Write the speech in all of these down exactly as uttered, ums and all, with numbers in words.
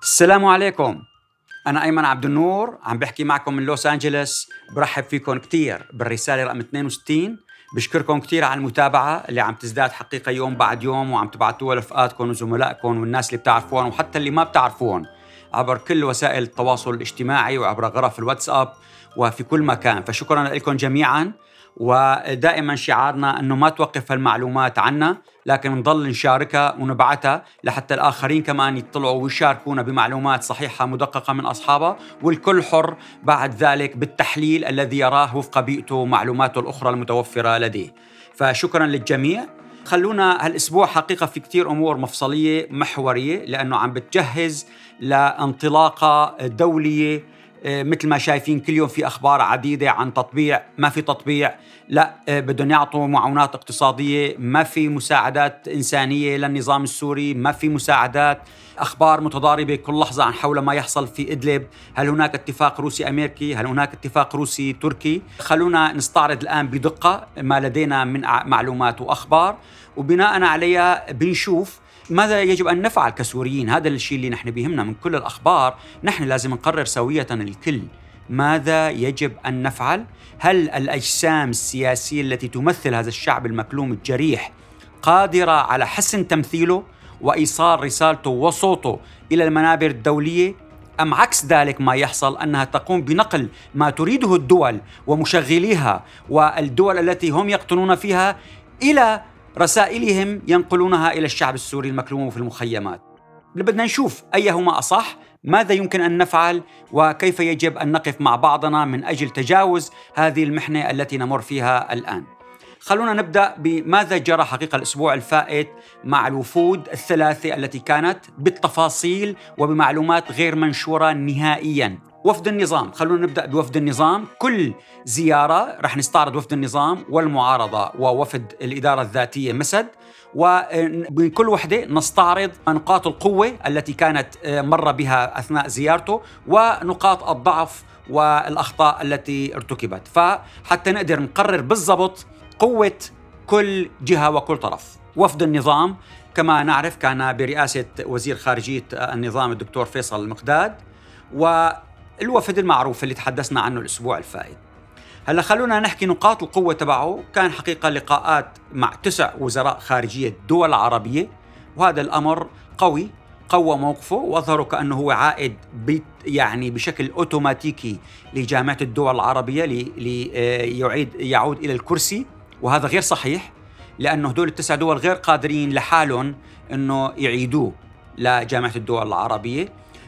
السلام عليكم. أنا أيمن عبد النور عم بحكي معكم من لوس أنجلوس. برحب فيكم كتير بالرسالة رقم اثنين وستين. بشكركم كتير على المتابعة اللي عم تزداد حقيقة يوم بعد يوم، وعم تبعتوها لرفقاتكم وزملائكم والناس اللي بتعرفون وحتى اللي ما بتعرفون عبر كل وسائل التواصل الاجتماعي وعبر غرف الواتساب وفي كل مكان. فشكرا لكم جميعا، ودائما شعارنا أنه ما توقف المعلومات عنا، لكن نضل نشاركها ونبعتها لحتى الآخرين كمان يطلعوا ويشاركونا بمعلومات صحيحة مدققة من أصحابها، والكل حر بعد ذلك بالتحليل الذي يراه وفق بيئته ومعلوماته الأخرى المتوفرة لديه. فشكرا للجميع. خلونا هالأسبوع حقيقة في كتير أمور مفصلية محورية، لأنه عم بتجهز لانطلاقة دولية. مثل ما شايفين كل يوم في أخبار عديدة عن تطبيع، ما في تطبيع، لا بدهم يعطوا معونات اقتصادية، ما في مساعدات إنسانية للنظام السوري، ما في مساعدات. أخبار متضاربة كل لحظة عن حول ما يحصل في إدلب. هل هناك اتفاق روسي أمريكي؟ هل هناك اتفاق روسي تركي؟ خلونا نستعرض الآن بدقة ما لدينا من معلومات وأخبار، وبناء عليها بنشوف ماذا يجب أن نفعل كسوريين. هذا الشيء اللي نحن بيهمنا من كل الأخبار. نحن لازم نقرر سوية الكل ماذا يجب أن نفعل. هل الأجسام السياسية التي تمثل هذا الشعب المكلوم الجريح قادرة على حسن تمثيله وإيصال رسالته وصوته إلى المنابر الدولية، أم عكس ذلك ما يحصل أنها تقوم بنقل ما تريده الدول ومشغليها والدول التي هم يقطنون فيها إلى رسائلهم ينقلونها إلى الشعب السوري المكلوم في المخيمات؟ بدنا نشوف أيهما أصح، ماذا يمكن أن نفعل، وكيف يجب أن نقف مع بعضنا من أجل تجاوز هذه المحنة التي نمر فيها الآن. خلونا نبدأ بماذا جرى حقيقة الأسبوع الفائت مع الوفود الثلاثة التي كانت بالتفاصيل وبمعلومات غير منشورة نهائياً. وفد النظام، خلونا نبدأ بوفد النظام. كل زيارة رح نستعرض وفد النظام والمعارضة ووفد الإدارة الذاتية مسد، ومن كل وحدة نستعرض نقاط القوة التي كانت مر بها أثناء زيارته ونقاط الضعف والأخطاء التي ارتكبت، فحتى نقدر نقرر بالضبط قوة كل جهة وكل طرف. وفد النظام كما نعرف كان برئاسة وزير خارجية النظام الدكتور فيصل المقداد، والوفد المعروف اللي تحدثنا عنه الأسبوع الفائت. هلا خلونا نحكي نقاط القوة تبعه. كان حقيقة لقاءات مع تسع وزراء خارجية الدول العربية، وهذا الأمر قوي، قوى موقفه وأظهره كأنه هو عائد يعني بشكل أوتوماتيكي لجامعة الدول العربية ليعيد يعود إلى الكرسي، وهذا غير صحيح، لأنه هدول التسع دول غير قادرين لحالهم أنه يعيدوه لجامعة الدول العربية.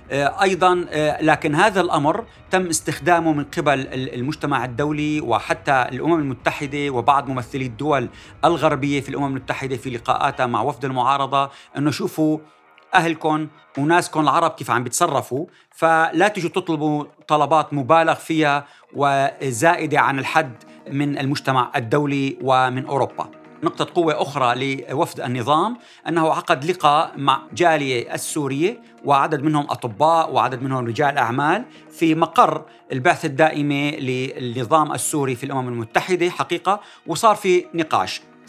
أيضاً لكن هذا الأمر تم استخدامه من قبل المجتمع الدولي وحتى الأمم المتحدة وبعض ممثلي الدول الغربية في الأمم المتحدة في لقاءاتها مع وفد المعارضة، أنه شوفوا أهلكم وناسكم العرب كيف عم بيتصرفوا، فلا تجوا تطلبوا طلبات مبالغ فيها وزائدة عن الحد من المجتمع الدولي ومن أوروبا. نقطة قوة أخرى لوفد النظام أنه عقد لقاء مع جالية السورية وعدد منهم أطباء وعدد منهم رجال أعمال في مقر البعثة الدائمة للنظام السوري في الأمم المتحدة حقيقة، وصار في نقاش. ف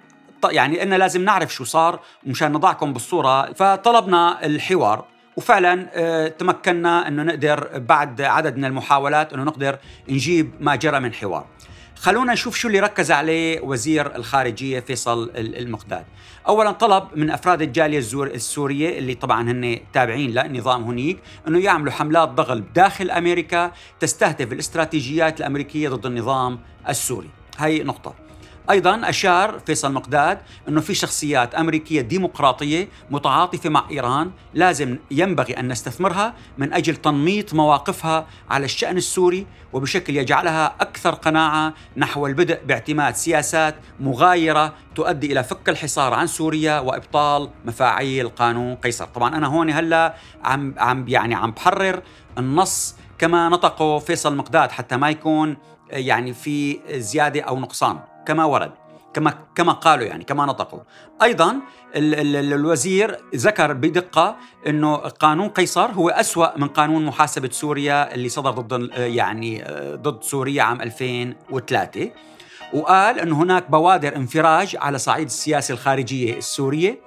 يعني إننا لازم نعرف شو صار مشان نضعكم بالصورة. فطلبنا الحوار، وفعلا اه تمكنا أنه نقدر بعد عدد من المحاولات أنه نقدر نجيب ما جرى من حوار. خلونا نشوف شو اللي ركز عليه وزير الخارجية فيصل المقداد. أولاً طلب من أفراد الجالية السورية اللي طبعاً هن تابعين للنظام هنيك أنه يعملوا حملات ضغط داخل أمريكا تستهدف الاستراتيجيات الأمريكية ضد النظام السوري. هاي نقطة. أيضاً أشار فيصل مقداد أنه في شخصيات أمريكية ديمقراطية متعاطفة مع إيران لازم ينبغي أن نستثمرها من أجل تنميط مواقفها على الشأن السوري، وبشكل يجعلها أكثر قناعة نحو البدء باعتماد سياسات مغايرة تؤدي إلى فك الحصار عن سوريا وإبطال مفاعيل قانون قيصر. طبعاً أنا هون هلا عم عم يعني عم بحرر النص كما نطقه فيصل مقداد حتى ما يكون يعني في زيادة أو نقصان، كما ورد كما كما قالوا يعني كما نطقوا. أيضاً ال ال الوزير ذكر بدقة إنه قانون قيصر هو أسوأ من قانون محاسبة سوريا اللي صدر ضد يعني ضد سوريا عام ألفين وثلاثة، وقال إنه هناك بوادر انفراج على صعيد السياسة الخارجية السورية،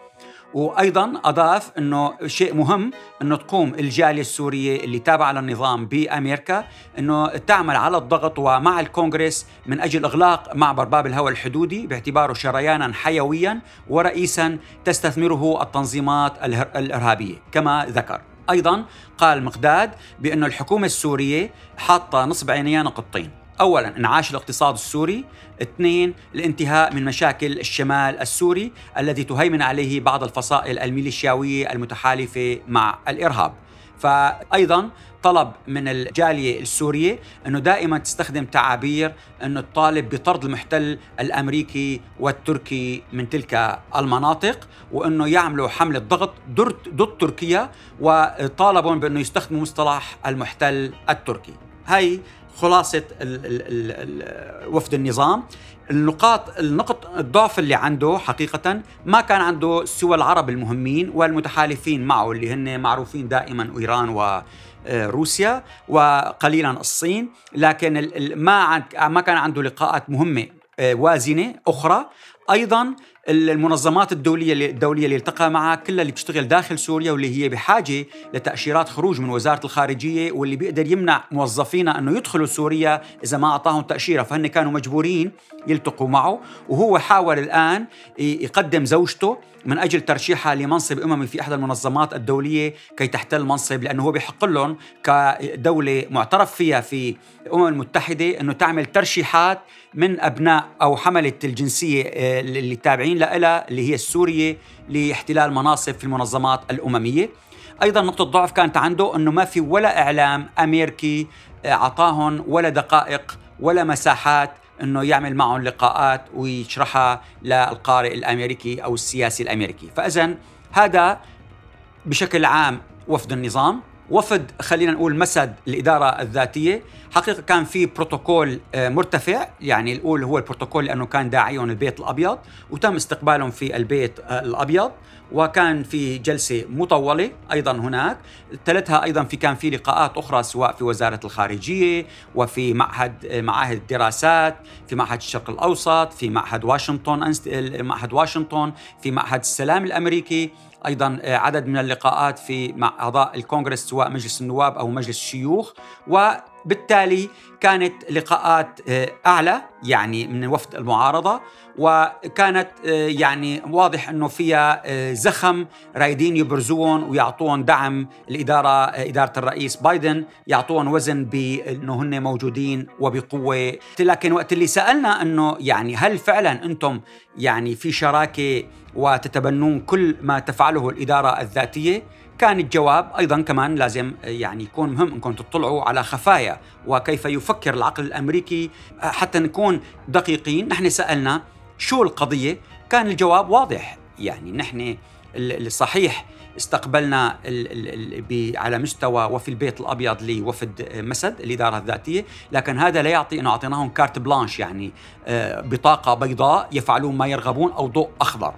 وأيضاً أضاف أنه شيء مهم أنه تقوم الجالية السورية اللي تابعة للنظام بأمريكا أنه تعمل على الضغط ومع الكونغرس من أجل إغلاق معبر باب الهوى الحدودي باعتباره شرياناً حيوياً ورئيساً تستثمره التنظيمات الإرهابية كما ذكر. أيضاً قال مقداد بأن الحكومة السورية حاطة نصب عينيها نقطتين: أولاً انعاش الاقتصاد السوري، اثنين الانتهاء من مشاكل الشمال السوري الذي تهيمن عليه بعض الفصائل الميليشياوية المتحالفة مع الإرهاب. فأيضاً طلب من الجالية السورية أنه دائما تستخدم تعابير أنه تطالب بطرد المحتل الأمريكي والتركي من تلك المناطق، وأنه يعملوا حملة ضغط ضد تركيا، وطالبوا بأنه يستخدموا مصطلح المحتل التركي. هاي خلاصة ال ال ال وفد النظام. النقاط النقط الضعف اللي عنده حقيقة ما كان عنده سوى العرب المهمين والمتحالفين معه اللي هن معروفين دائما إيران وروسيا وقليلا الصين، لكن ما ما كان عنده لقاءات مهمة وازنة أخرى. أيضا المنظمات الدولية الدولية اللي التقى معها كلها اللي بتشتغل داخل سوريا واللي هي بحاجة لتأشيرات خروج من وزارة الخارجية، واللي بيقدر يمنع موظفينا أنه يدخلوا سوريا إذا ما أعطاهم تأشيرة، فهن كانوا مجبورين يلتقوا معه. وهو حاول الآن يقدم زوجته من أجل ترشيحها لمنصب أممي في إحدى المنظمات الدولية كي تحتل منصب، لأنه هو بيحق لهم كدولة معترف فيها في الأمم المتحدة أنه تعمل ترشيحات من أبناء أو حملة الجنسية اللي تابعين لها اللي هي السورية لاحتلال مناصب في المنظمات الأممية. أيضا نقطة ضعف كانت عنده أنه ما في ولا إعلام أمريكي عطاهم ولا دقائق ولا مساحات أنه يعمل معهم لقاءات ويشرحها للقارئ الأمريكي أو السياسي الأمريكي. فإذن هذا بشكل عام وفد النظام. وفد خلينا نقول مسد الإدارة الذاتية، حقيقة كان في بروتوكول مرتفع، يعني الأول هو البروتوكول لأنه كان داعيهم البيت الأبيض وتم استقبالهم في البيت الأبيض، وكان في جلسة مطولة أيضا هناك تلتها أيضا في كان في لقاءات أخرى سواء في وزارة الخارجية وفي معهد معاهد الدراسات، في معهد الشرق الأوسط، في معهد واشنطن معهد واشنطن في معهد السلام الأمريكي، أيضا عدد من اللقاءات في مع أعضاء الكونغرس سواء مجلس النواب أو مجلس الشيوخ. وبالتالي كانت لقاءات أعلى يعني من وفد المعارضة، وكانت يعني واضح أنه فيها زخم رايدين يبرزون ويعطون دعم الإدارة إدارة الرئيس بايدن، يعطون وزن بأنه هن موجودين وبقوة. لكن وقت اللي سألنا أنه يعني هل فعلا أنتم يعني في شراكة وتتبنون كل ما تفعله الإدارة الذاتية، كان الجواب أيضاً كمان لازم يعني يكون مهم أنكم تطلعوا على خفايا وكيف يفكر العقل الأمريكي حتى نكون دقيقين. نحن سألنا شو القضية، كان الجواب واضح، يعني نحن الصحيح استقبلنا على مستوى وفي البيت الأبيض لوفد مسد الإدارة الذاتية، لكن هذا لا يعطي أنه أعطيناهم كارت بلانش يعني بطاقة بيضاء يفعلون ما يرغبون أو ضوء أخضر،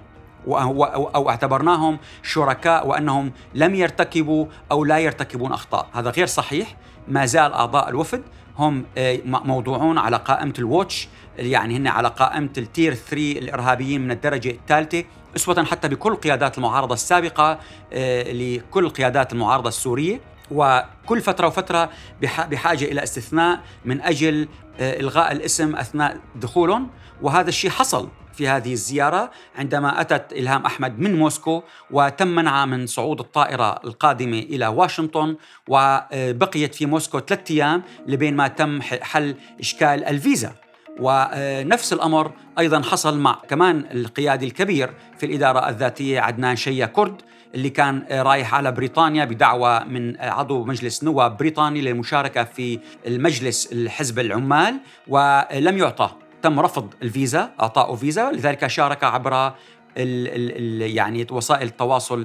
أو اعتبرناهم شركاء وأنهم لم يرتكبوا أو لا يرتكبون أخطاء. هذا غير صحيح. ما زال أعضاء الوفد هم موضوعون على قائمة الواتش، يعني هن على قائمة التير ثري الإرهابيين من الدرجة الثالثة، أسوة حتى بكل قيادات المعارضة السابقة لكل قيادات المعارضة السورية. وكل فترة وفترة بحاجة إلى استثناء من أجل إلغاء الاسم أثناء دخولهم، وهذا الشيء حصل في هذه الزيارة عندما أتت إلهام أحمد من موسكو وتم منعها من صعود الطائرة القادمة إلى واشنطن، وبقيت في موسكو ثلاثة أيام لبين ما تم حل إشكال الفيزا. ونفس الأمر أيضا حصل مع كمان القيادي الكبير في الإدارة الذاتية عدنان شيا كرد اللي كان رايح على بريطانيا بدعوة من عضو مجلس نواب بريطاني للمشاركة في المجلس الحزب العمال، ولم يعطى، تم رفض الفيزا، أعطاه فيزا، لذلك شارك عبر ال ال يعني وسائل التواصل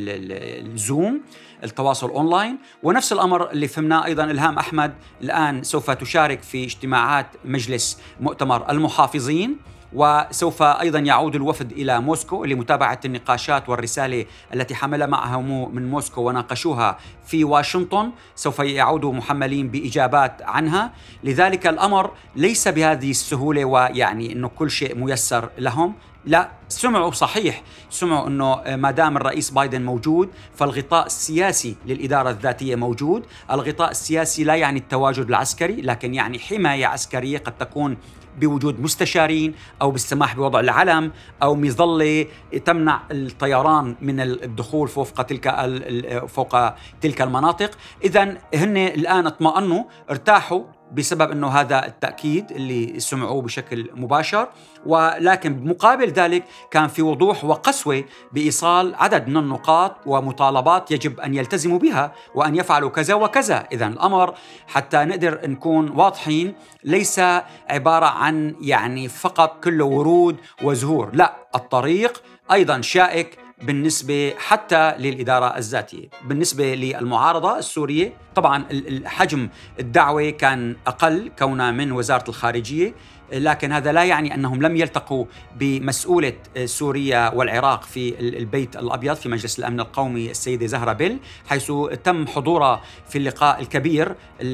الزوم، التواصل أونلاين. ونفس الأمر اللي فهمناه أيضاً إلهام أحمد الآن سوف تشارك في اجتماعات مجلس مؤتمر المحافظين، وسوف أيضاً يعود الوفد إلى موسكو لمتابعة النقاشات والرسالة التي حمل معهم من موسكو وناقشوها في واشنطن، سوف يعودوا محملين بإجابات عنها. لذلك الأمر ليس بهذه السهولة، ويعني أنه كل شيء ميسر لهم، لا، سمعوا صحيح، سمعوا أنه ما دام الرئيس بايدن موجود فالغطاء السياسي للإدارة الذاتية موجود. الغطاء السياسي لا يعني التواجد العسكري، لكن يعني حماية عسكرية قد تكون بوجود مستشارين أو بالسماح بوضع العلم أو مظلة تمنع الطيران من الدخول فوق تلك فوق تلك المناطق. إذن هن الآن اطمأنوا، ارتاحوا بسبب أنه هذا التأكيد اللي سمعوه بشكل مباشر. ولكن بمقابل ذلك كان في وضوح وقسوة بإيصال عدد من النقاط ومطالبات يجب أن يلتزموا بها وأن يفعلوا كذا وكذا. إذن الأمر حتى نقدر نكون واضحين ليس عبارة عن يعني فقط كله ورود وزهور، لا، الطريق أيضا شائك بالنسبة حتى للإدارة الذاتية. بالنسبة للمعارضة السورية طبعا حجم الدعوة كان أقل كونها من وزارة الخارجية، لكن هذا لا يعني أنهم لم يلتقوا بمسؤولة سوريا والعراق في البيت الأبيض في مجلس الأمن القومي السيدة زهرة بيل، حيث تم حضورها في اللقاء الكبير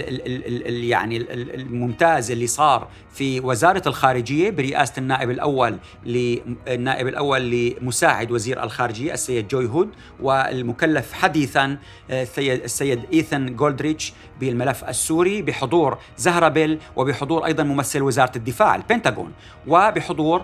يعني الممتاز اللي صار في وزارة الخارجية برئاسة النائب الأول للنائب الأول لمساعد وزير الخارجية السيد جوي هود، والمكلف حديثا السيد إيثان جولدريتش بالملف السوري، بحضور زهرة بيل وبحضور أيضا ممثل وزارة الدفاع البنتاغون، وبحضور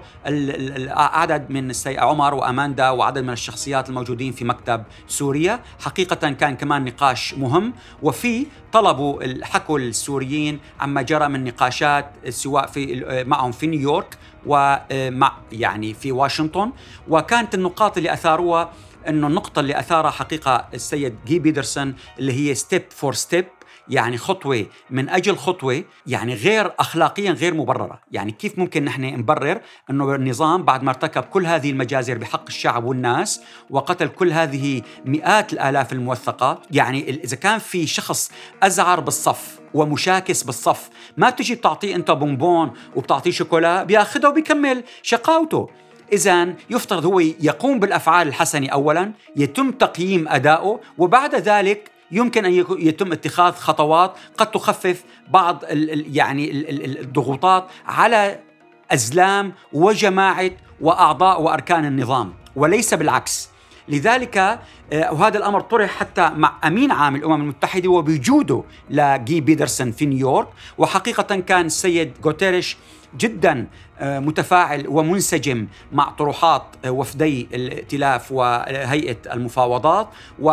عدد من السي عمر وأماندا وعدد من الشخصيات الموجودين في مكتب سوريا. حقيقة كان كمان نقاش مهم، وفي طلبوا الحكوا السوريين عما جرى من نقاشات سواء في معهم في نيويورك ومع يعني في واشنطن. وكانت النقاط اللي أثاروها إنه النقطة اللي أثارها حقيقة السيد جي بيدرسون اللي هي ستيب فور ستيب، يعني خطوة من أجل خطوة، يعني غير أخلاقيا غير مبررة. يعني كيف ممكن نحن نبرر أنه النظام بعد ما ارتكب كل هذه المجازر بحق الشعب والناس وقتل كل هذه مئات الآلاف الموثقة، يعني إذا كان في شخص أزعر بالصف ومشاكس بالصف ما تجي بتعطيه أنت بونبون وبتعطيه شوكولا، بياخده وبيكمل شقاوته. إذن يفترض هو يقوم بالأفعال الحسنة أولا، يتم تقييم أدائه، وبعد ذلك يمكن أن يتم اتخاذ خطوات قد تخفف بعض ال يعني ال الضغوطات على أزلام وجماعة وأعضاء وأركان النظام، وليس بالعكس. لذلك وهذا الأمر طرح حتى مع أمين عام الأمم المتحدة وبوجوده لجي بيدرسون في نيويورك. وحقيقة كان السيد غوتيريش جدا متفاعل ومنسجم مع طروحات وفدي الائتلاف وهيئة المفاوضات،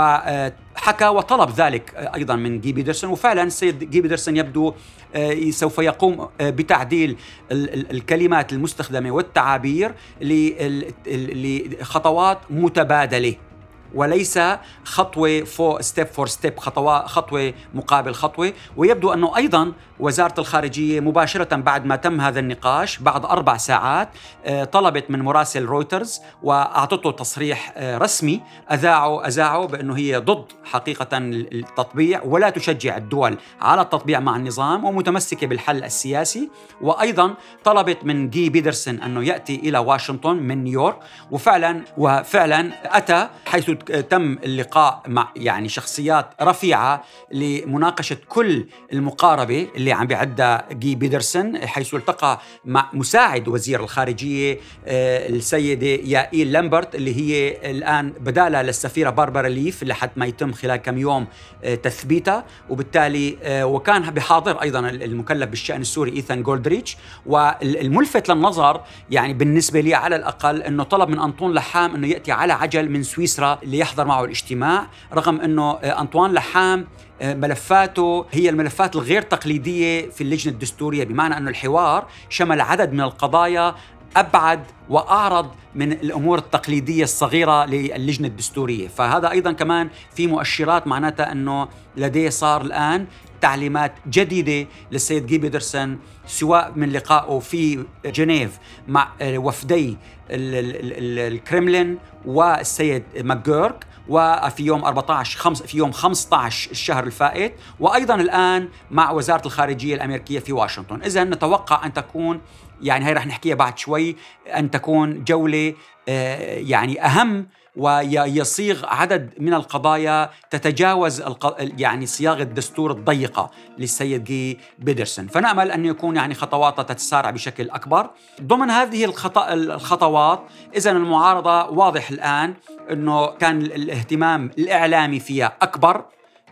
وحكى وطلب ذلك أيضا من جي بيدرسون. وفعلا السيد جي بيدرسون يبدو سوف يقوم بتعديل الكلمات المستخدمة والتعابير لخطوات متبادلة، وليس خطوة فوق ستيب فور ستيب، خطوة خطوة مقابل خطوة. ويبدو أنه أيضا وزارة الخارجية مباشرة بعد ما تم هذا النقاش بعد أربع ساعات طلبت من مراسل رويترز وأعطته تصريح رسمي أذاعه أذاعه بأنه هي ضد حقيقة التطبيع ولا تشجع الدول على التطبيع مع النظام ومتمسكة بالحل السياسي. وأيضا طلبت من جي بيدرسون أنه يأتي إلى واشنطن من نيويورك، وفعلا وفعلا أتى، حيث تم اللقاء مع يعني شخصيات رفيعة لمناقشة كل المقاربة اللي عم بيعدها جي بيدرسون، حيث التقى مع مساعد وزير الخارجية السيدة يائيل لامبرت اللي هي الآن بدالة للسفيرة باربرا ليف لحد ما يتم خلال كم يوم تثبيتها. وبالتالي وكان بحاضر أيضا المكلف بالشأن السوري إيثان جولدريتش. والملفت للنظر يعني بالنسبة لي على الأقل أنه طلب من أنطون لحام أنه يأتي على عجل من سويسرا ليحضر معه الاجتماع، رغم أنه أنطوان لحام ملفاته هي الملفات الغير تقليدية في اللجنة الدستورية، بمعنى أنه الحوار شمل عدد من القضايا أبعد وأعرض من الأمور التقليدية الصغيرة للجنة الدستورية. فهذا أيضا كمان في مؤشرات معناتها أنه لديه صار الآن تعليمات جديدة للسيد جي بيدرسون، سواء من لقائه في جنيف مع وفدي الكرملين والسيد ماكجورك، وفي يوم أربعة عشر خمس في يوم خمسة عشر الشهر الفائت، وأيضا الآن مع وزارة الخارجية الأمريكية في واشنطن. إذن نتوقع أن تكون يعني هاي رح نحكيها بعد شوي أن تكون جولة يعني أهم ويصيغ عدد من القضايا تتجاوز الق... يعني صياغة الدستور الضيقة للسيد جي بيدرسون. فنأمل أن يكون يعني خطواته تتسارع بشكل أكبر ضمن هذه الخط... الخطوات. إذن المعارضة واضح الآن أنه كان الاهتمام الإعلامي فيها أكبر،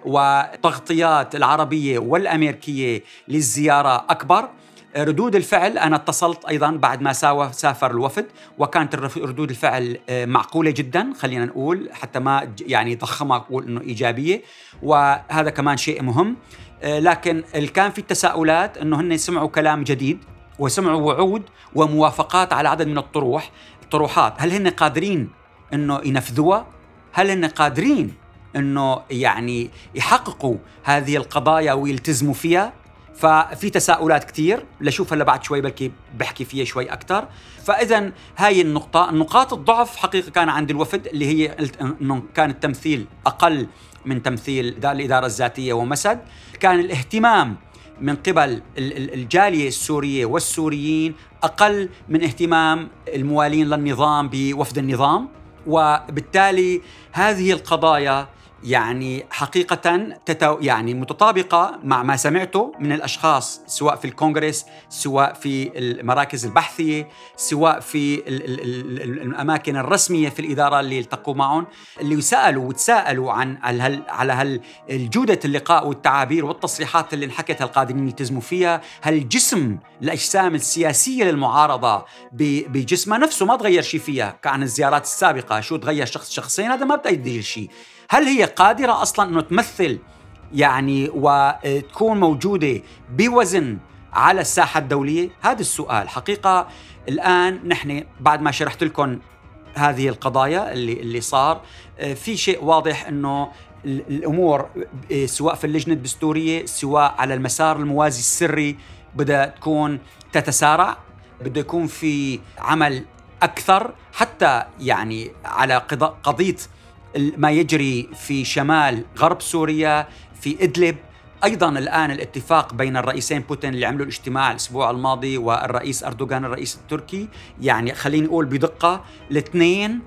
وتغطيات العربية والأمريكية للزيارة أكبر. ردود الفعل، أنا اتصلت أيضاً بعد ما سافر الوفد، وكانت ردود الفعل معقولة جداً، خلينا نقول حتى ما يعني ضخمها أقول إنه إيجابية، وهذا كمان شيء مهم. لكن كان في تساؤلات إنه هن سمعوا كلام جديد وسمعوا وعود وموافقات على عدد من الطروح الطروحات. هل هن قادرين إنه ينفذوها؟ هل هن قادرين إنه يعني يحققوا هذه القضايا ويلتزموا فيها؟ ففي تساؤلات كتير، لشوف هلا بعد شوي بلكي بحكي فيها شوي أكتر. فإذن هاي النقطة، نقاط الضعف حقيقة كان عند الوفد اللي هي إنه كان التمثيل أقل من تمثيل الإدارة الذاتية ومسد. كان الاهتمام من قبل الجالية السورية والسوريين أقل من اهتمام الموالين للنظام بوفد النظام، وبالتالي هذه القضايا يعني حقيقة تتو يعني متطابقة مع ما سمعته من الأشخاص، سواء في الكونغرس، سواء في المراكز البحثية، سواء في ال ال ال الأماكن الرسمية في الإدارة اللي التقوا معهم، اللي يسألوا وتساءلوا عن هل على هل الجودة اللقاء والتعابير والتصريحات اللي انحكت القادرين يلتزموا فيها. هل جسم الأجسام السياسية للمعارضة بجسمها نفسه ما تغير شيء فيها كعن الزيارات السابقة، شو تغير شخص شخصين، هذا ما بتأدي شيء. هل هي قادرة أصلاً أنه تمثل يعني وتكون موجودة بوزن على الساحة الدولية؟ هذا السؤال حقيقة. الآن نحن بعد ما شرحت لكم هذه القضايا اللي, اللي صار، في شيء واضح أنه الأمور سواء في اللجنة الدستورية سواء على المسار الموازي السري بدأ تكون تتسارع، بده يكون في عمل أكثر حتى يعني على قضية ما يجري في شمال غرب سوريا في إدلب. أيضاً الآن الاتفاق بين الرئيسين بوتين اللي عملوا الاجتماع الأسبوع الماضي والرئيس أردوغان الرئيس التركي، يعني خليني أقول بدقة الاثنين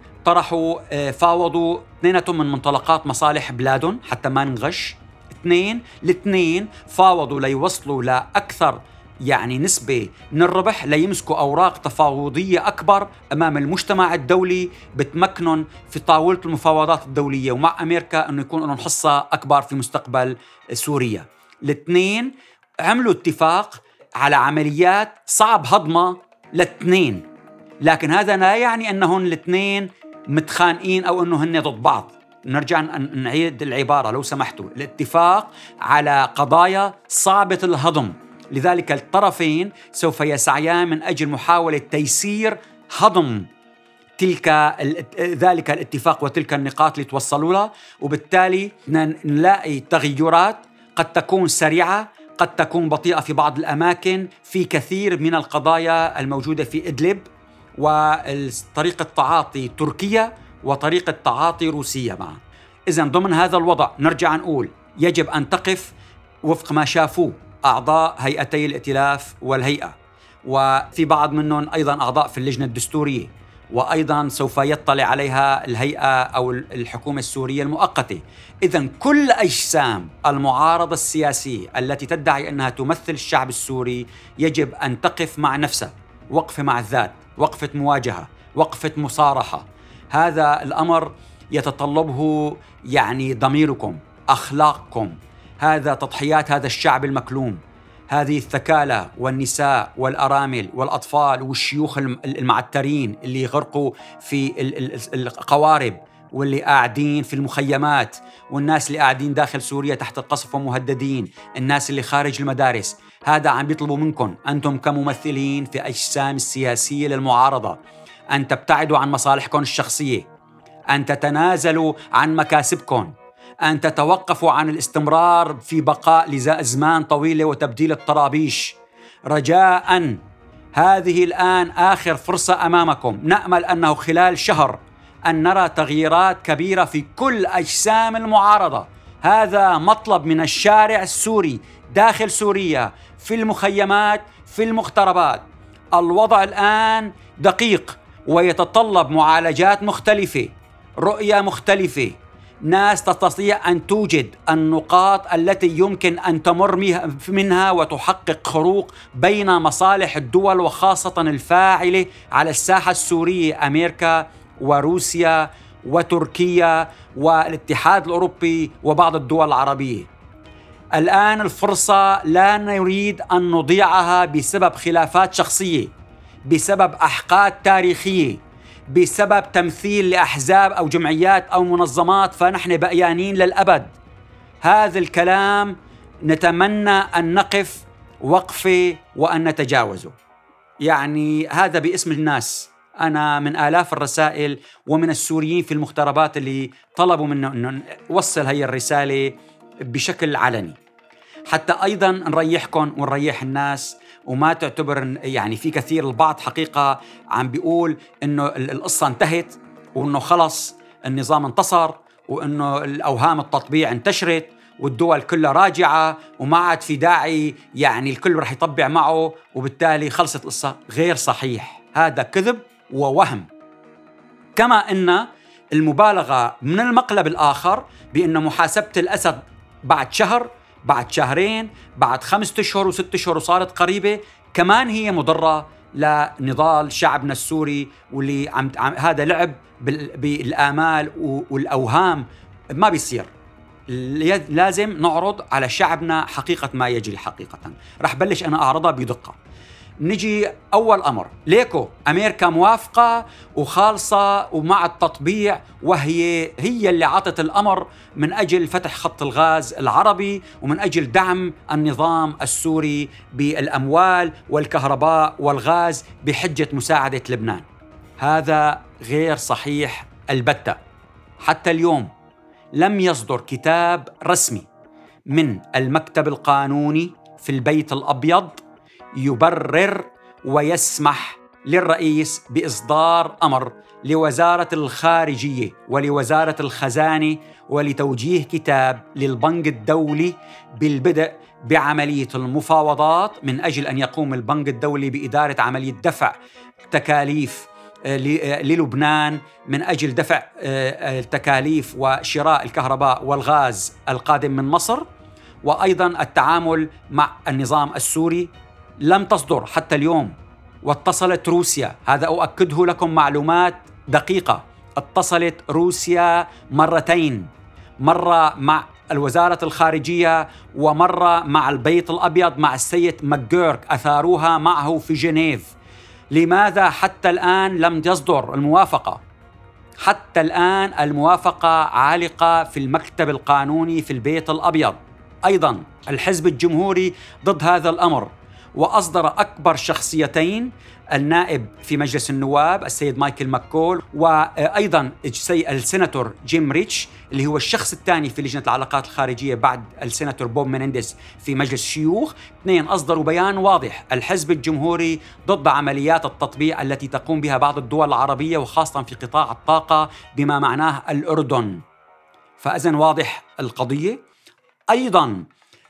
طرحوا فاوضوا اثنيناتهم من منطلقات مصالح بلادهم حتى ما نغش. اثنين الاثنين فاوضوا ليوصلوا لأكثر يعني نسبة من الربح، ليمسكوا أوراق تفاوضية أكبر أمام المجتمع الدولي بتمكنهم في طاولة المفاوضات الدولية ومع أمريكا أنه يكون لهم حصة أكبر في مستقبل سوريا. الاثنين عملوا اتفاق على عمليات صعب هضمة الاثنين، لكن هذا لا يعني أنهم الاثنين متخانقين أو أنه هن ضد بعض. نرجع نعيد العبارة لو سمحتوا، الاتفاق على قضايا صعبة الهضم، لذلك الطرفين سوف يسعيان من أجل محاولة تيسير هضم تلك ذلك الاتفاق وتلك النقاط اللي توصلوا لها، وبالتالي نلاقي تغيرات قد تكون سريعة قد تكون بطيئة في بعض الأماكن في كثير من القضايا الموجودة في إدلب، وطريقة تعاطي تركيا وطريقة تعاطي روسيا معه. إذن ضمن هذا الوضع نرجع نقول يجب أن تقف وفق ما شافوه أعضاء هيئتي الائتلاف والهيئة، وفي بعض منهم أيضاً أعضاء في اللجنة الدستورية، وأيضاً سوف يطلع عليها الهيئة أو الحكومة السورية المؤقتة. إذن كل أجسام المعارضة السياسية التي تدعي أنها تمثل الشعب السوري يجب أن تقف مع نفسها وقفة مع الذات، وقفة مواجهة، وقفة مصارحة. هذا الأمر يتطلبه يعني ضميركم، أخلاقكم، هذا تضحيات هذا الشعب المكلوم، هذه الثكالى والنساء والأرامل والأطفال والشيوخ المعترين اللي غرقوا في القوارب، واللي قاعدين في المخيمات، والناس اللي قاعدين داخل سوريا تحت القصف ومهددين، الناس اللي خارج المدارس. هذا عم بيطلبوا منكم أنتم كممثلين في أجسام السياسية للمعارضة أن تبتعدوا عن مصالحكم الشخصية، أن تتنازلوا عن مكاسبكم، أن تتوقفوا عن الاستمرار في بقاء لزمان طويلة وتبديل الطرابيش. رجاءً هذه الآن آخر فرصة أمامكم. نأمل أنه خلال شهر أن نرى تغييرات كبيرة في كل أجسام المعارضة. هذا مطلب من الشارع السوري داخل سوريا، في المخيمات، في المغتربات. الوضع الآن دقيق ويتطلب معالجات مختلفة. رؤية مختلفة، ناس تستطيع أن توجد النقاط التي يمكن أن تمر منها وتحقق خروق بين مصالح الدول وخاصة الفاعلة على الساحة السورية، أمريكا وروسيا وتركيا والاتحاد الأوروبي وبعض الدول العربية. الآن الفرصة لا نريد أن نضيعها بسبب خلافات شخصية، بسبب أحقاد تاريخية، بسبب تمثيل لأحزاب أو جمعيات أو منظمات فنحن بقيانين للأبد. هذا الكلام نتمنى أن نقف وقفة وأن نتجاوزه. يعني هذا باسم الناس، أنا من آلاف الرسائل ومن السوريين في المغتربات اللي طلبوا منه أن نوصل هي الرسالة بشكل علني، حتى أيضاً نريحكم ونريح الناس، وما تعتبر يعني في كثير البعض حقيقة عم بيقول إنه القصة انتهت وإنه خلص النظام انتصر وإنه الأوهام التطبيع انتشرت والدول كلها راجعة وما عاد في داعي، يعني الكل رح يطبع معه وبالتالي خلصت القصة. غير صحيح، هذا كذب ووهم. كما إن المبالغة من المقلب الآخر بأن محاسبة الأسد بعد شهر، بعد شهرين، بعد خمسة أشهر وست أشهر وصارت قريبة، كمان هي مضرة لنضال شعبنا السوري، واللي عم, عم هذا لعب بالآمال والأوهام ما بيصير. لازم نعرض على شعبنا حقيقة ما يجري حقيقة. رح بلش أنا أعرضها بدقة. نجي أول أمر، ليكو أمريكا موافقة وخالصة ومع التطبيع، وهي هي اللي عطت الأمر من أجل فتح خط الغاز العربي ومن أجل دعم النظام السوري بالأموال والكهرباء والغاز بحجة مساعدة لبنان. هذا غير صحيح البتة. حتى اليوم لم يصدر كتاب رسمي من المكتب القانوني في البيت الأبيض يبرر ويسمح للرئيس بإصدار أمر لوزارة الخارجية ولوزارة الخزانة ولتوجيه كتاب للبنك الدولي بالبدء بعملية المفاوضات من أجل أن يقوم البنك الدولي بإدارة عملية دفع تكاليف للبنان من أجل دفع التكاليف وشراء الكهرباء والغاز القادم من مصر، وأيضاً التعامل مع النظام السوري. لم تصدر حتى اليوم. واتصلت روسيا، هذا أؤكده لكم معلومات دقيقة، اتصلت روسيا مرتين، مرة مع الوزارة الخارجية ومرة مع البيت الأبيض مع السيد ماكجورك، أثاروها معه في جنيف. لماذا حتى الآن لم تصدر الموافقة؟ حتى الآن الموافقة عالقة في المكتب القانوني في البيت الأبيض. أيضاً الحزب الجمهوري ضد هذا الأمر، وأصدر أكبر شخصيتين، النائب في مجلس النواب السيد مايكل ماكول، وأيضاً السيناتور جيم ريتش اللي هو الشخص الثاني في لجنة العلاقات الخارجية بعد السيناتور بوب مينينديز في مجلس الشيوخ. اثنين أصدروا بيان واضح: الحزب الجمهوري ضد عمليات التطبيع التي تقوم بها بعض الدول العربية وخاصة في قطاع الطاقة بما معناه الأردن. فإذن واضح القضية. أيضاً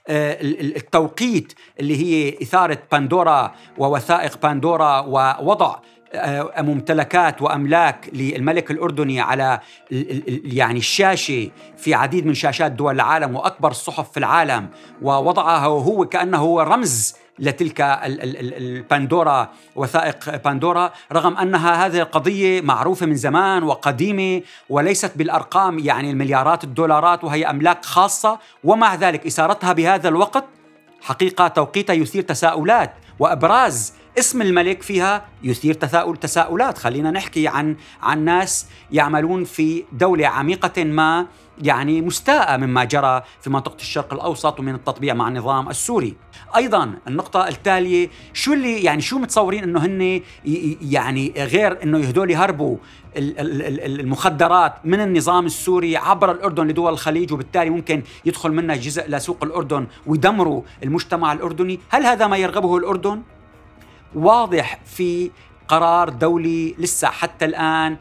التوقيت اللي هي إثارة باندورا ووثائق باندورا ووضع ممتلكات وأملاك للملك الأردني على يعني الشاشة في عديد من شاشات دول العالم وأكبر الصحف في العالم، ووضعها هو كأنه هو رمز لتلك الباندورا، وثائق باندورا، رغم أنها هذه القضية معروفة من زمان وقديمة وليست بالأرقام يعني المليارات الدولارات، وهي أملاك خاصة، ومع ذلك إثارتها بهذا الوقت حقيقة توقيتها يثير تساؤلات، وإبراز اسم الملك فيها يثير تساؤل تساؤلات. خلينا نحكي عن عن ناس يعملون في دولة عميقة ما يعني مستاءة مما جرى في منطقة الشرق الأوسط ومن التطبيع مع النظام السوري. أيضاً النقطة التالية، شو اللي يعني شو متصورين إنه هن يعني غير إنه يهدول يهربوا المخدرات من النظام السوري عبر الأردن لدول الخليج، وبالتالي ممكن يدخل منها جزء لسوق الأردن ويدمروا المجتمع الأردني؟ هل هذا ما يرغبه الأردن؟ واضح في قرار دولي لسه حتى الآن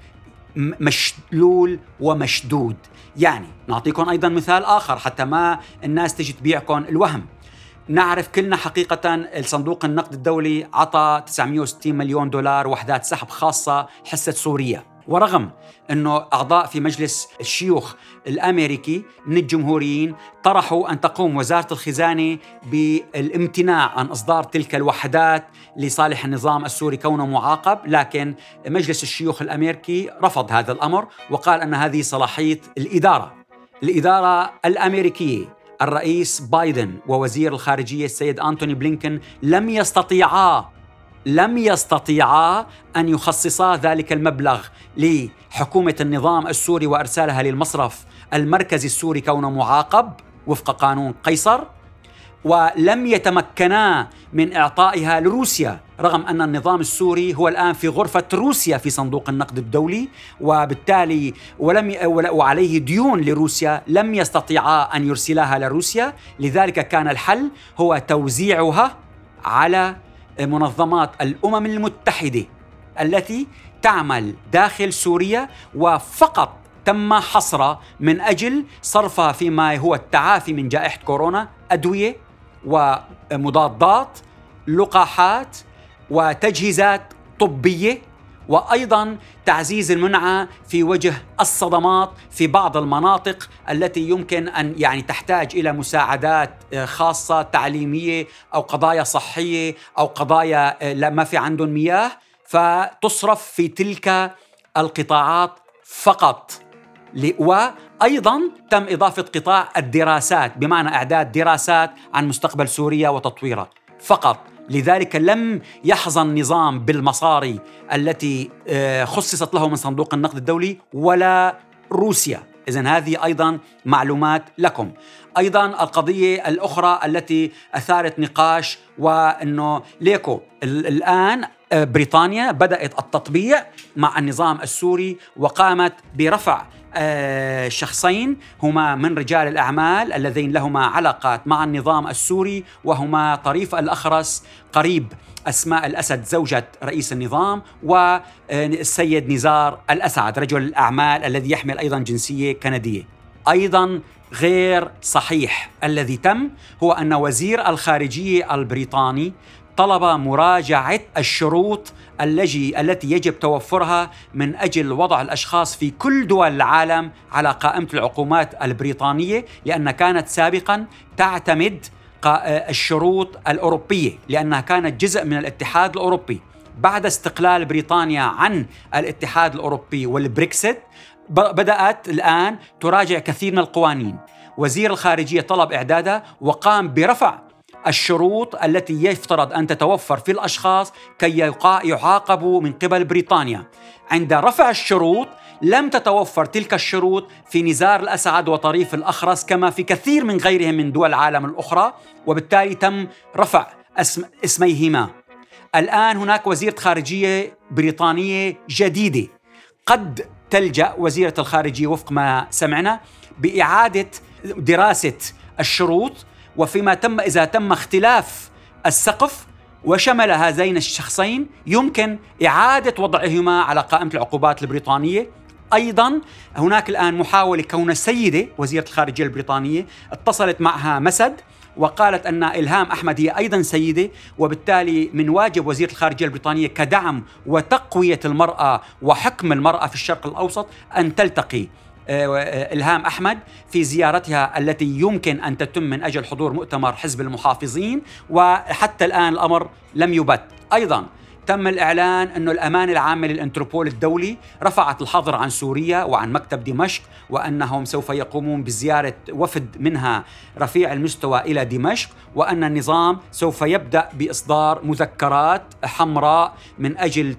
مشلول ومشدود. يعني نعطيكم أيضا مثال آخر حتى ما الناس تجي تبيعكم الوهم. نعرف كلنا حقيقة الصندوق النقد الدولي عطى تسعمئة وستين مليون دولار وحدات سحب خاصة حصة سوريا، ورغم أنه أعضاء في مجلس الشيوخ الأمريكي من الجمهوريين طرحوا أن تقوم وزارة الخزانة بالامتناع عن إصدار تلك الوحدات لصالح النظام السوري كونه معاقب، لكن مجلس الشيوخ الأمريكي رفض هذا الأمر وقال أن هذه صلاحية الإدارة الإدارة الأمريكية. الرئيس بايدن ووزير الخارجية السيد أنتوني بلينكن لم يستطيعا لم يستطيعا أن يخصصا ذلك المبلغ لحكومة النظام السوري وإرسالها للمصرف المركزي السوري كونه معاقب وفق قانون قيصر، ولم يتمكنا من إعطائها لروسيا رغم أن النظام السوري هو الآن في غرفة روسيا في صندوق النقد الدولي، وبالتالي ولم وعليه ديون لروسيا لم يستطيعا أن يرسلاها لروسيا. لذلك كان الحل هو توزيعها على منظمات الأمم المتحدة التي تعمل داخل سوريا، وفقط تم حصرها من أجل صرفها فيما هو التعافي من جائحة كورونا، أدوية ومضادات، لقاحات وتجهيزات طبية، وأيضاً تعزيز المناعة في وجه الصدمات في بعض المناطق التي يمكن أن يعني تحتاج إلى مساعدات خاصة تعليمية أو قضايا صحية أو قضايا لا ما في عندهم مياه، فتصرف في تلك القطاعات فقط. وأيضاً تم إضافة قطاع الدراسات بمعنى إعداد دراسات عن مستقبل سوريا وتطويرها فقط. لذلك لم يحظى النظام بالمصاري التي خصصت له من صندوق النقد الدولي ولا روسيا. إذن هذه أيضاً معلومات لكم. أيضاً القضية الأخرى التي أثارت نقاش وأنه ليكو الآن بريطانيا بدأت التطبيع مع النظام السوري وقامت برفع شخصين هما من رجال الأعمال الذين لهما علاقات مع النظام السوري، وهما طريف الأخرس قريب أسماء الأسد زوجة رئيس النظام، والسيد نزار الأسعد رجل الأعمال الذي يحمل أيضا جنسية كندية. أيضا غير صحيح الذي تم هو أن وزير الخارجية البريطاني طلب مراجعة الشروط التي التي يجب توفرها من أجل وضع الأشخاص في كل دول العالم على قائمة العقوبات البريطانية، لأنها كانت سابقا تعتمد الشروط الأوروبية لأنها كانت جزء من الاتحاد الأوروبي. بعد استقلال بريطانيا عن الاتحاد الأوروبي والبريكسيت بدأت الآن تراجع كثير من القوانين. وزير الخارجية طلب إعدادها وقام برفع الشروط التي يفترض أن تتوفر في الأشخاص كي يعاقبوا من قبل بريطانيا. عند رفع الشروط لم تتوفر تلك الشروط في نزار الأسعد وطريف الأخرس كما في كثير من غيرهم من دول العالم الأخرى، وبالتالي تم رفع اسم اسميهما. الآن هناك وزيرة خارجية بريطانية جديدة، قد تلجأ وزيرة الخارجية وفق ما سمعنا بإعادة دراسة الشروط، وفيما تم إذا تم اختلاف السقف وشمل هذين الشخصين يمكن إعادة وضعهما على قائمة العقوبات البريطانية. أيضا هناك الآن محاولة كون السيدة وزيرة الخارجية البريطانية اتصلت معها مسد وقالت أن إلهام أحمد هي أيضا سيدة، وبالتالي من واجب وزيرة الخارجية البريطانية كدعم وتقوية المرأة وحكم المرأة في الشرق الأوسط أن تلتقي إلهام أحمد في زيارتها التي يمكن أن تتم من أجل حضور مؤتمر حزب المحافظين، وحتى الآن الأمر لم يبت. أيضا تم الإعلان أن الأمانة العامة للإنتربول الدولي رفعت الحظر عن سوريا وعن مكتب دمشق، وأنهم سوف يقومون بزيارة وفد منها رفيع المستوى إلى دمشق، وأن النظام سوف يبدأ بإصدار مذكرات حمراء من أجل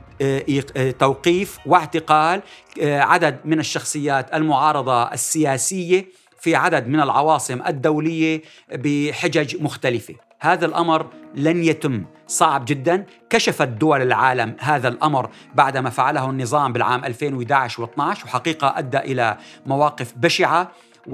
توقيف واعتقال عدد من الشخصيات المعارضة السياسية في عدد من العواصم الدولية بحجج مختلفة. هذا الأمر لن يتم، صعب جدا. كشفت دول العالم هذا الأمر بعدما فعله النظام بالعام ألفين وإحدى عشر واثني عشر، وحقيقة أدى إلى مواقف بشعة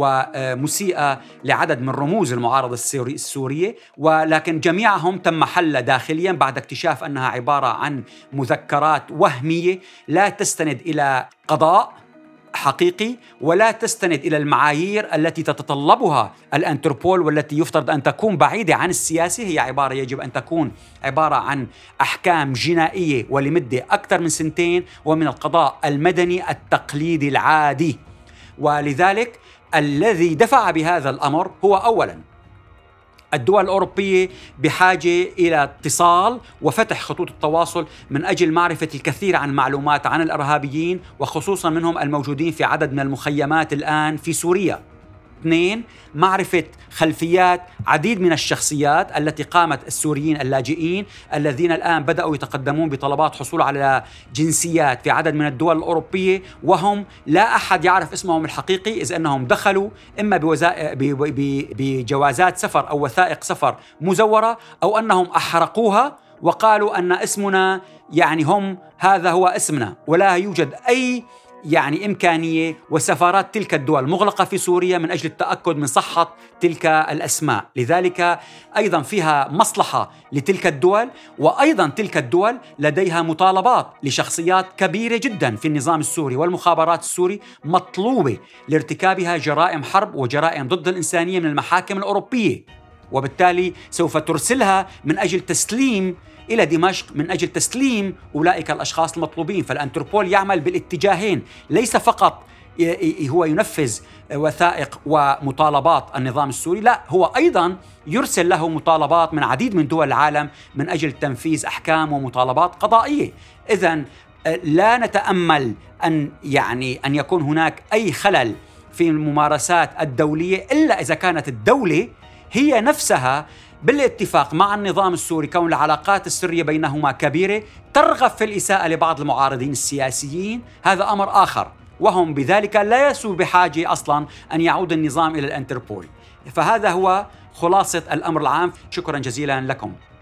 ومسيئة لعدد من رموز المعارضة السورية، ولكن جميعهم تم حل داخليا بعد اكتشاف أنها عبارة عن مذكرات وهمية لا تستند إلى قضاء حقيقي ولا تستند إلى المعايير التي تتطلبها الانتربول، والتي يفترض أن تكون بعيدة عن السياسة. هي عبارة يجب أن تكون عبارة عن أحكام جنائية ولمدة أكثر من سنتين، ومن القضاء المدني التقليدي العادي. ولذلك الذي دفع بهذا الأمر هو أولاً الدول الأوروبية بحاجة إلى اتصال وفتح خطوط التواصل من أجل معرفة الكثير عن معلومات عن الإرهابيين، وخصوصا منهم الموجودين في عدد من المخيمات الآن في سوريا. اثنين، معرفة خلفيات عديد من الشخصيات التي قامت السوريين اللاجئين الذين الآن بدأوا يتقدمون بطلبات حصول على جنسيات في عدد من الدول الأوروبية، وهم لا أحد يعرف اسمهم الحقيقي، إذ أنهم دخلوا إما بوزا... ب... ب... بجوازات سفر أو وثائق سفر مزورة، أو أنهم أحرقوها وقالوا أن اسمنا يعني هم هذا هو اسمنا، ولا يوجد أي يعني إمكانية، وسفارات تلك الدول مغلقة في سوريا من أجل التأكد من صحة تلك الأسماء. لذلك أيضا فيها مصلحة لتلك الدول، وأيضا تلك الدول لديها مطالبات لشخصيات كبيرة جدا في النظام السوري والمخابرات السوري مطلوبة لارتكابها جرائم حرب وجرائم ضد الإنسانية من المحاكم الأوروبية، وبالتالي سوف ترسلها من أجل تسليم إلى دمشق، من أجل تسليم أولئك الأشخاص المطلوبين. فالأنتربول يعمل بالاتجاهين، ليس فقط هو ينفذ وثائق ومطالبات النظام السوري، لا، هو أيضا يرسل له مطالبات من عديد من دول العالم من أجل تنفيذ أحكام ومطالبات قضائية. إذن لا نتأمل أن يعني أن يكون هناك أي خلل في الممارسات الدولية إلا إذا كانت الدولة هي نفسها بالاتفاق مع النظام السوري، كون العلاقات السرية بينهما كبيرة، ترغب في الإساءة لبعض المعارضين السياسيين. هذا أمر آخر، وهم بذلك لا يسوا بحاجة أصلا أن يعود النظام إلى الانتربول. فهذا هو خلاصة الأمر العام. شكرا جزيلا لكم.